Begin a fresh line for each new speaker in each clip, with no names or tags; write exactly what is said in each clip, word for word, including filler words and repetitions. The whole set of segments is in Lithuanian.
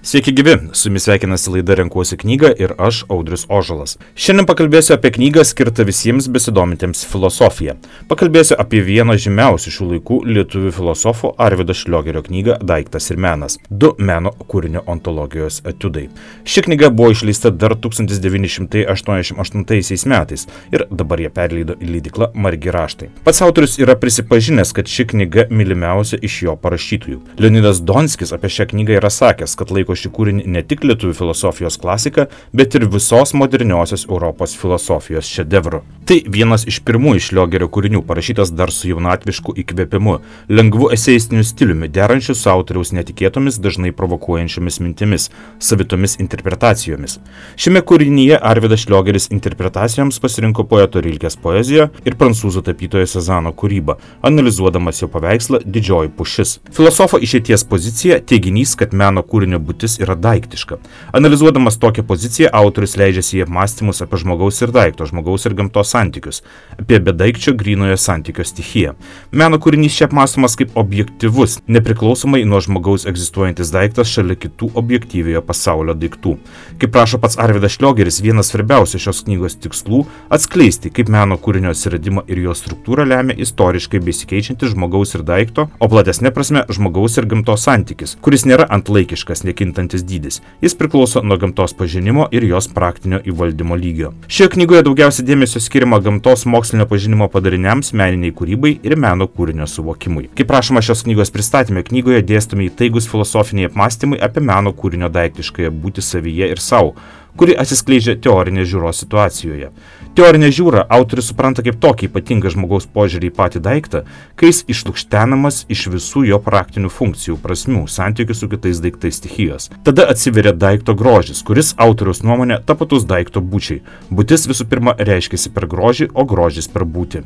Sveiki gyvi, su jumis sveikinasi laida Renkuosi knygą ir aš, Audrius Ožalas. Šiandien pakalbėsiu apie knygą skirtą visiems besidomintiems filosofiją. Pakalbėsiu apie vieną žymiausių šių laikų lietuvių filosofų Arvydo Šliogerio knygą Daiktas ir menas. Du meno kūrinio ontologijos etiudai. Ši knyga buvo išleista dar tūkstantis devyni šimtai aštuoniasdešimt aštuntaisiais metais ir dabar ją perleido į leidyklą Margi raštai. Pats autorius yra prisipažinęs, kad ši knyga mylimiausia iš jo parašytųjų. Leonidas Donskis apie šią knygą yra sakęs, kad laiko šį kūrinį ne tik lietuvių filosofijos klasika, bet ir visos moderniosios Europos filosofijos šedevru. Tai vienas iš pirmųjų Šliogerio kūrinių, parašytas dar su jaunatvišku įkvėpimu, lengvu eseistiniu stiliumi, derančiu su autoriaus netikėtomis, dažnai provokuojančiomis mintimis, savitomis interpretacijomis. Šiame kūrinyje Arvydas Šliogeris interpretacijoms pasirinko poeto Rilkės poeziją ir prancūzų tapytojo Sezano kūrybą, analizuodamas jo paveikslą Didžioji pušis. Filosofo išeities pozicija teiginys, kad meno kūrinio būtis yra daiktiška. Analizuodamas tokią poziciją, autorius leidžiasi į apmąstymus apie žmogaus ir daikto, žmogaus ir gamtos santykius, apie bedaikčio grynojo santykio stichiją. Meno kūrinys čia apmąstomas kaip objektyvus, nepriklausomai nuo žmogaus egzistuojantis daiktas šalia kitų objektyviojo pasaulio daiktų. Kaip prašo pats Arvydas Šliogeris, vienas svarbiausių šios knygos tikslų - atskleisti, kaip meno kūrinio atsiradimą ir jo struktūrą lemia istoriškai besikeičiantis žmogaus ir daikto, o platesnė prasme žmogaus ir gamtos santykis, kuris nėra antlaikiškas, nekintantis dydis. Jis priklauso nuo gamtos pažinimo ir jos praktinio įvaldymo lygio. Šioje knygoje daugiausia dėmesio skiriama gamtos mokslinio pažinimo padariniams, meniniai kūrybai ir meno kūrinio suvokimui. Kaip prašoma šios knygos pristatyme, knygoje dėstomi įtaigus filosofiniai apmąstymai apie meno kūrinio daiktiškąją būtį savyje ir savo, kuri atsiskleidžia teorinės žiūros situacijoje. Teorinė žiūra autorius supranta kaip tokį ypatingą žmogaus požiūrį į patį daiktą, kai jis išlukštenamas iš visų jo praktinių funkcijų, prasmių, santykių su kitais daiktais stichijos. Tada atsiveria daikto grožis, kuris autoriaus nuomonė tapatus daikto būčiai. Būtis visų pirma reiškiasi per grožį, o grožis per būtį.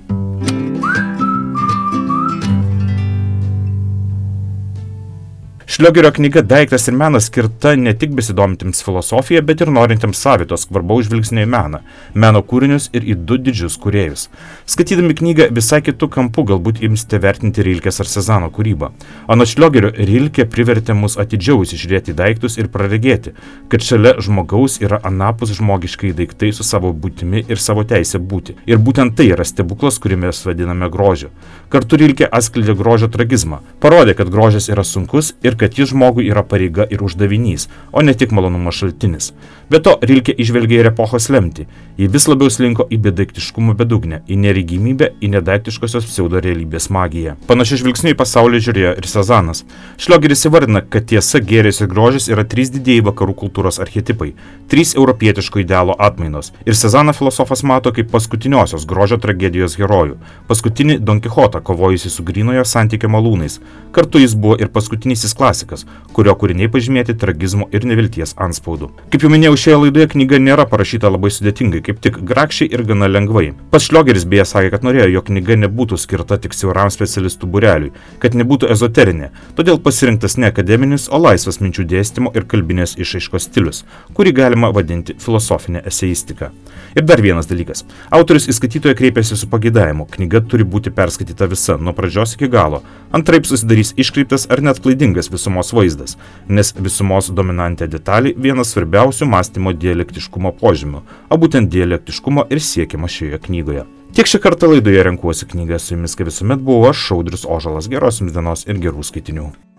Šliogerio knyga Daiktas ir menas skirta ne tik besidomintiems filosofija, bet ir norintiems savitos skvarbaus žvilgsnio į meną, meno kūrinius ir į du didžius kūrėjus. Skaitydami knygą visai kitų kampų galbūt imsite vertinti Rilkės ar Sezano kūrybą. Anot Šliogerio, Rilkė privertė mus atidžiau įsižiūrėti į daiktus ir praregėti, kad šalia žmogaus yra anapus žmogiškai daiktai su savo būtimi ir savo teisė būti. Ir būtent tai yra stebuklas, kurį mes vadiname grožiu. Kartu Rilkė atskleidė grožio tragizmą, parodė, kad grožis yra sunkus ir kad jis žmogui yra pareiga ir uždavinys, o ne tik malonumo šaltinis. Be to, Rilkė išvelgė ir epochos lemtį. Ji vis labiau slinko į bedaiktiškumo bedugnę, į neregimybę, į nedaiktiškosios pseudorealybės magiją. Panašiu žvilgsniu į pasaulį žiūrėjo ir Sezanas. Šliogeris įvardina, kad tiesa, gėris ir grožis yra trys didieji vakarų kultūros archetipai, trys europietiško idealo atmainos. Ir Sezaną filosofas mato kaip paskutiniosios grožio tragedijos herojų, paskutinį Don Kichotą, kovojusi su grynojo santykio malūnais. Kartu jis buvo ir paskutinysis klasikas, kurio kūriniai pažymėti tragizmo ir nevilties antspaudu. Kaip jau minėjau, šioje laidoje knyga nėra parašyta labai sudėtingai, kaip tik grakščiai ir gana lengvai. Pats Šliogeris beje sakė, kad norėjo, jog knyga nebūtų skirta tik siauram specialistų būreliui, kad nebūtų ezoterinė, todėl pasirinktas ne akademinis, o laisvas minčių dėstymo ir kalbinės išraiškos stilius, kurį galima vadinti filosofinė eseistika. Ir dar vienas dalykas. Autorius į skaitytoją kreipėsi su pageidavimu. Knyga turi būti perskaityta visa, nuo pradžios iki galo. Antraip susidarys iškreiptas ar net klaidingas visumos vaizdas, nes visumos dominantė detalė vienas svarbiausių mąstymo dialektiškumo požymių, o būtent dialektiškumo ir siekiama šioje knygoje. Tiek šį kartą laidoje Renkuosi knygą, su jumis kaip visuomet buvau aš, Audrius Ožalas. Geros jums dienos ir gerų skaitinių.